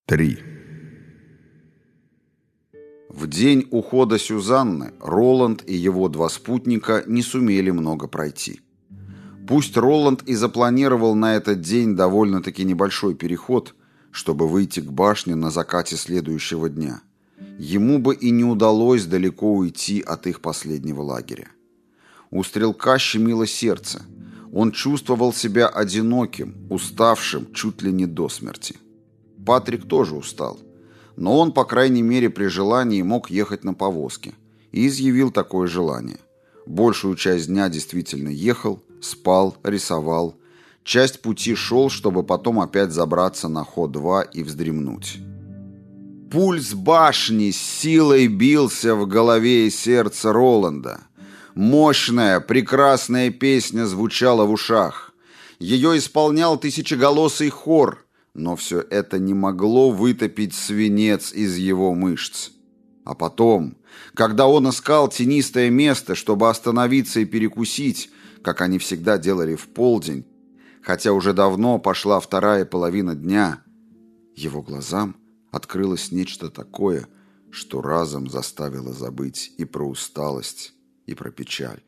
3. В день ухода Сюзанны Роланд и его два спутника не сумели много пройти. Пусть Роланд и запланировал на этот день довольно-таки небольшой переход, чтобы выйти к башне на закате следующего дня, ему бы и не удалось далеко уйти от их последнего лагеря. У стрелка щемило сердце. Он чувствовал себя одиноким, уставшим чуть ли не до смерти. Патрик тоже устал, но он, по крайней мере, при желании мог ехать на повозке, и изъявил такое желание. Большую часть дня действительно ехал, спал, рисовал. Часть пути шел, чтобы потом опять забраться на Хо-2 и вздремнуть. Пульс башни с силой бился в голове и сердце Роланда. Мощная, прекрасная песня звучала в ушах. Ее исполнял тысячеголосый хор, но все это не могло вытопить свинец из его мышц. А потом, когда он искал тенистое место, чтобы остановиться и перекусить, как они всегда делали в полдень, хотя уже давно пошла вторая половина дня, его глазам открылось нечто такое, что разом заставило забыть и про усталость, и про печаль.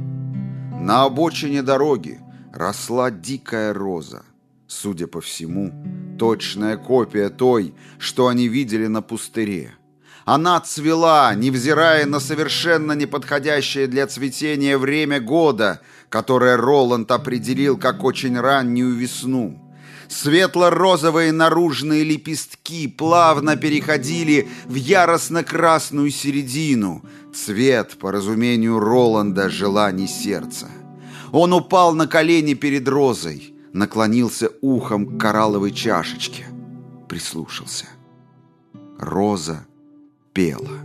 На обочине дороги росла дикая роза. Судя по всему, точная копия той, что они видели на пустыре. Она цвела, невзирая на совершенно неподходящее для цветения время года, которое Роланд определил как очень раннюю весну. Светло-розовые наружные лепестки плавно переходили в яростно-красную середину, цвет, по разумению Роланда, желаний сердца. Он упал на колени перед розой, наклонился ухом к коралловой чашечке, прислушался. Роза пела.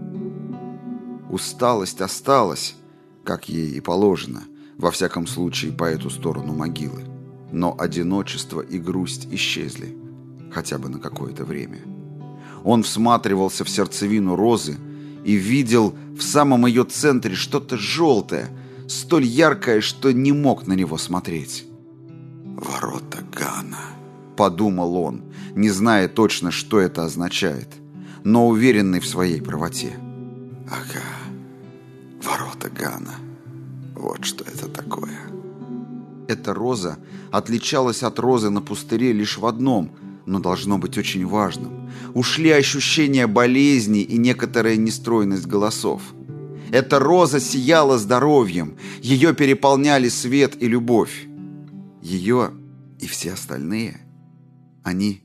Усталость осталась, как ей и положено, во всяком случае по эту сторону могилы. Но одиночество и грусть исчезли, хотя бы на какое-то время. Он всматривался в сердцевину розы и видел в самом ее центре что-то желтое, столь яркое, что не мог на него смотреть. «Ворота Гана», — подумал он, не зная точно, что это означает, но уверенный в своей правоте. «Ага, ворота Гана. Вот что это такое». Эта роза отличалась от розы на пустыре лишь в одном, но должно быть очень важным. Ушли ощущения болезни и некоторая нестройность голосов. Эта роза сияла здоровьем, ее переполняли свет и любовь. Ее и все остальные, они,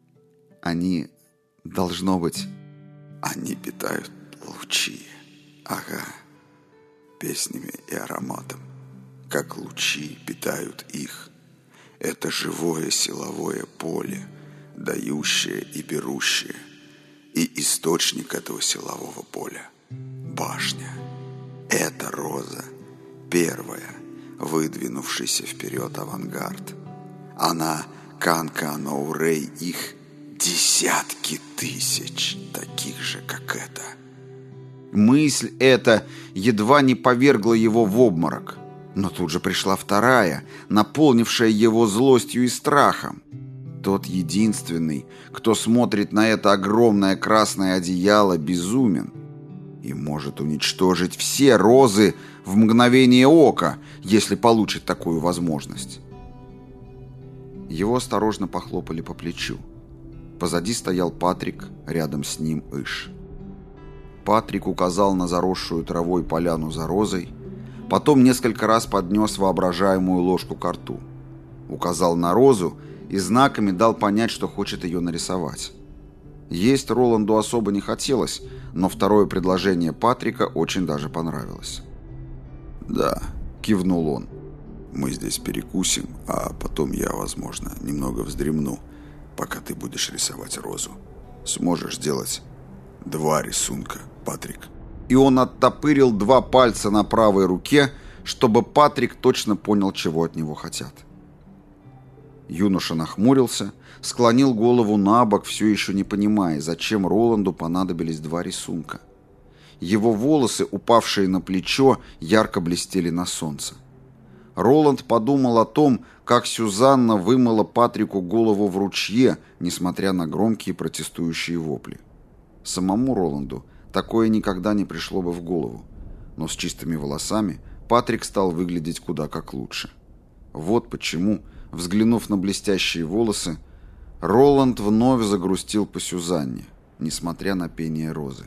должно быть, они питают лучи, ага, песнями и ароматом, как лучи питают их. Это живое силовое поле, дающее и берущее, и источник этого силового поля – башня. Это роза, первая, выдвинувшийся вперед авангард. Она, Канканоурей, их десятки тысяч, таких же, как эта. Мысль эта едва не повергла его в обморок. Но тут же пришла вторая, наполнившая его злостью и страхом. Тот единственный, кто смотрит на это огромное красное одеяло, безумен и может уничтожить все розы в мгновение ока, если получит такую возможность. Его осторожно похлопали по плечу. Позади стоял Патрик, рядом с ним Иш. Патрик указал на заросшую травой поляну за розой, потом несколько раз поднес воображаемую ложку ко рту. Указал на розу и знаками дал понять, что хочет ее нарисовать. Есть Роланду особо не хотелось, но второе предложение Патрика очень даже понравилось. «Да», — кивнул он, — «мы здесь перекусим, а потом я, возможно, немного вздремну, пока ты будешь рисовать розу. Сможешь сделать 2 рисунка, Патрик?» И он оттопырил 2 пальца на правой руке, чтобы Патрик точно понял, чего от него хотят. Юноша нахмурился, склонил голову на бок, все еще не понимая, зачем Роланду понадобились 2 рисунка. Его волосы, упавшие на плечо, ярко блестели на солнце. Роланд подумал о том, как Сюзанна вымыла Патрику голову в ручье, несмотря на громкие протестующие вопли. Самому Роланду такое никогда не пришло бы в голову, но с чистыми волосами Патрик стал выглядеть куда как лучше. Вот почему, взглянув на блестящие волосы, Роланд вновь загрустил по Сюзанне, несмотря на пение розы.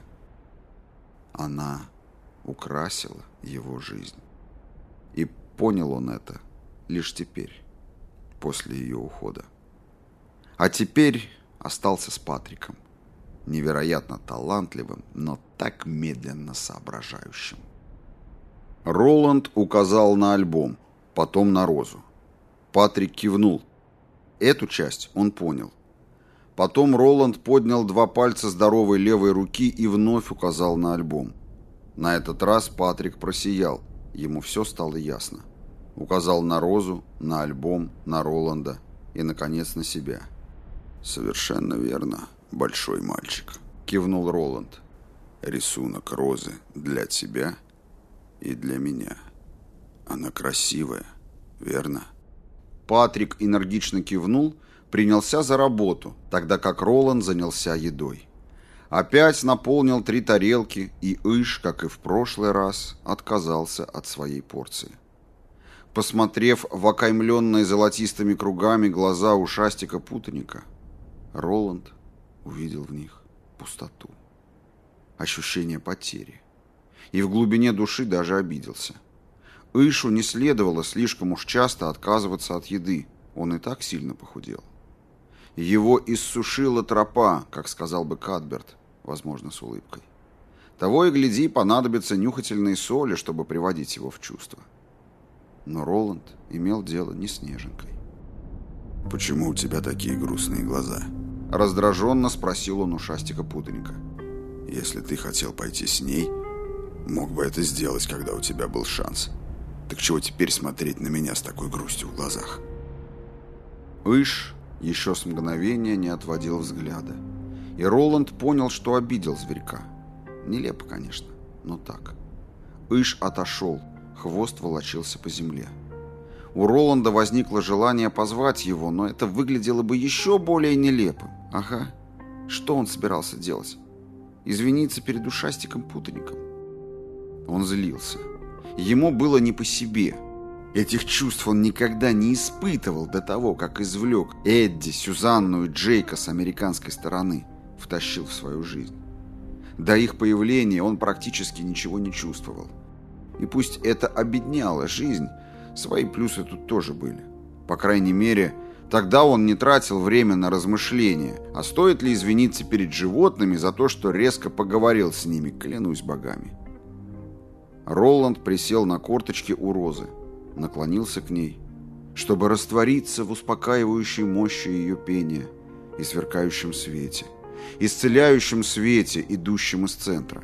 Она украсила его жизнь. И понял он это лишь теперь, после ее ухода. А теперь остался с Патриком, невероятно талантливым, но так медленно соображающим. Роланд указал на альбом, потом на розу. Патрик кивнул. Эту часть он понял. Потом Роланд поднял 2 пальца здоровой левой руки и вновь указал на альбом. На этот раз Патрик просиял. Ему все стало ясно. Указал на розу, на альбом, на Роланда и, наконец, на себя. «Совершенно верно, большой мальчик», — кивнул Роланд. «Рисунок розы для тебя и для меня. Она красивая, верно?» Патрик энергично кивнул, принялся за работу, тогда как Роланд занялся едой. Опять наполнил 3 тарелки, и Иш, как и в прошлый раз, отказался от своей порции. Посмотрев в окаймленные золотистыми кругами глаза ушастика-путаника, Роланд увидел в них пустоту, ощущение потери, и в глубине души даже обиделся. Ишу не следовало слишком уж часто отказываться от еды, он и так сильно похудел. Его иссушила тропа, как сказал бы Кадберт, возможно, с улыбкой. Того и гляди, понадобятся нюхательные соли, чтобы приводить его в чувство. Но Роланд имел дело не с Неженкой. «Почему у тебя такие грустные глаза?» — раздраженно спросил он у ушастика-путаника. «Если ты хотел пойти с ней, мог бы это сделать, когда у тебя был шанс. Так чего теперь смотреть на меня с такой грустью в глазах?» Иш еще с мгновения не отводил взгляда. И Роланд понял, что обидел зверька. Нелепо, конечно, но так. Иш отошел, хвост волочился по земле. У Роланда возникло желание позвать его, но это выглядело бы еще более нелепым. Ага, что он собирался делать? Извиниться перед ушастиком-путаником? Он злился. Ему было не по себе. Этих чувств он никогда не испытывал до того, как извлек Эдди, Сюзанну и Джейка с американской стороны, втащил в свою жизнь. До их появления он практически ничего не чувствовал. И пусть это обедняло жизнь, свои плюсы тут тоже были. По крайней мере, тогда он не тратил время на размышления, а стоит ли извиниться перед животными за то, что резко поговорил с ними, клянусь богами. Роланд присел на корточки у розы, наклонился к ней, чтобы раствориться в успокаивающей мощи ее пения и сверкающем свете, исцеляющем свете, идущем из центра.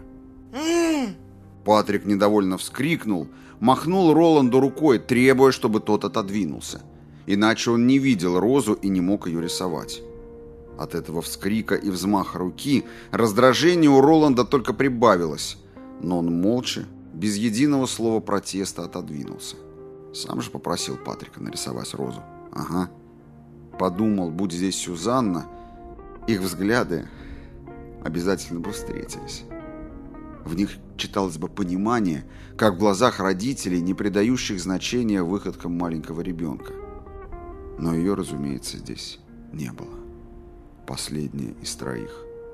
Патрик недовольно вскрикнул, махнул Роланду рукой, требуя, чтобы тот отодвинулся, иначе он не видел розу и не мог ее рисовать. От этого вскрика и взмаха руки раздражение у Роланда только прибавилось, но он молча, без единого слова протеста отодвинулся. Сам же попросил Патрика нарисовать розу. Ага. Подумал, будь здесь Сюзанна, их взгляды обязательно бы встретились. В них читалось бы понимание, как в глазах родителей, не придающих значения выходкам маленького ребенка. Но ее, разумеется, здесь не было. Последняя из 3.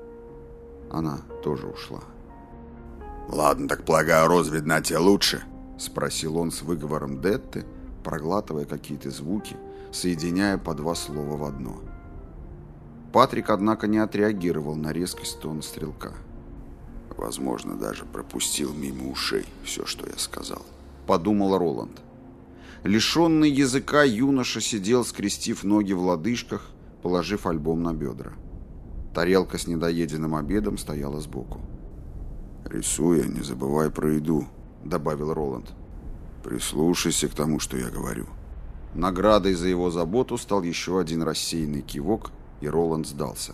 Она тоже ушла. «Ладно, так полагаю, роза видна тебе лучше?» — спросил он с выговором Детты, проглатывая какие-то звуки, соединяя по 2 слова в одно. Патрик, однако, не отреагировал на резкость тона стрелка. «Возможно, даже пропустил мимо ушей все, что я сказал», — подумал Роланд. Лишенный языка юноша сидел, скрестив ноги в лодыжках, положив альбом на бедра. Тарелка с недоеденным обедом стояла сбоку. «Рисуя, не забывай про еду», — добавил Роланд. «Прислушайся к тому, что я говорю». Наградой за его заботу стал еще один рассеянный кивок, и Роланд сдался.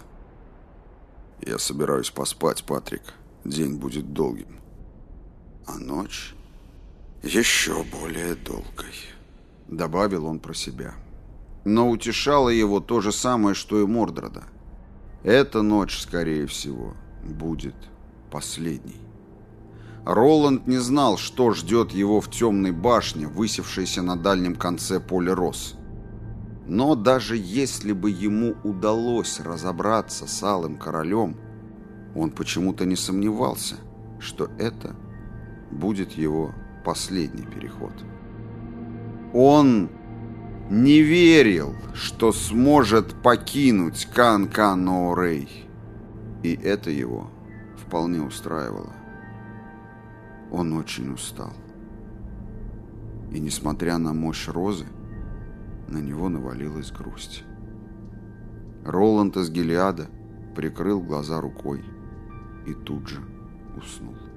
«Я собираюсь поспать, Патрик. День будет долгим. А ночь еще более долгой». добавил он про себя. Но утешало его то же самое, что и Мордрода. Эта ночь, скорее всего, будет последней. Роланд не знал, что ждет его в темной башне, высевшейся на дальнем конце поля роз. Но даже если бы ему удалось разобраться с Алым Королем, он почему-то не сомневался, что это будет его последний переход. Он не верил, что сможет покинуть Кан-Кан-О'Рей, и это его вполне устраивало. Он очень устал. И, несмотря на мощь розы, на него навалилась грусть. Роланд из Гилеада прикрыл глаза рукой и тут же уснул.